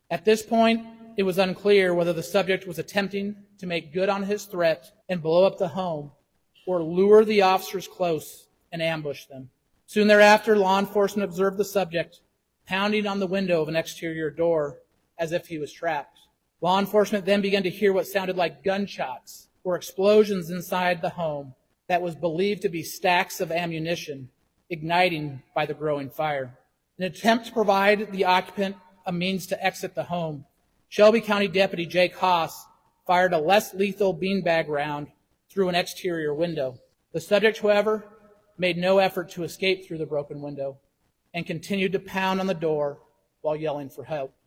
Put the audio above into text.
At this point, it was unclear whether the subject was attempting to make good on his threat and blow up the home or lure the officers close and ambush them. Soon thereafter, law enforcement observed the subject pounding on the window of an exterior door as if he was trapped. Law enforcement then began to hear what sounded like gunshots or explosions inside the home that was believed to be stacks of ammunition igniting by the growing fire. In an attempt to provide the occupant a means to exit the home, Shelby County Deputy Jake Haas fired a less lethal beanbag round through an exterior window. The subject, however, made no effort to escape through the broken window and continued to pound on the door while yelling for help.